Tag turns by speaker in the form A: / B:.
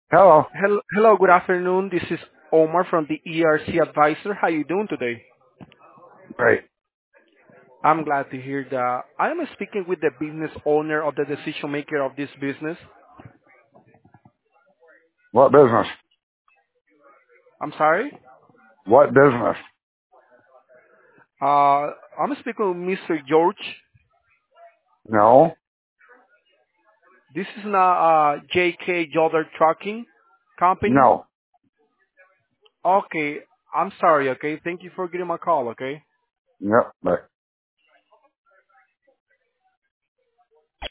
A: Hello.
B: Hello, good afternoon. This is Omar from the ERC Advisor. How you doing today?
A: Great.
B: I'm glad to hear that. I am speaking with the business owner of the decision maker of this business.
A: What business?
B: I'm sorry.
A: What business?
B: I'm speaking with Mr. George.
A: No.
B: This is not JK Jolder Trucking Company.
A: No.
B: Okay, I'm sorry. Okay, thank you for getting my call. Okay.
A: Yep. Bye.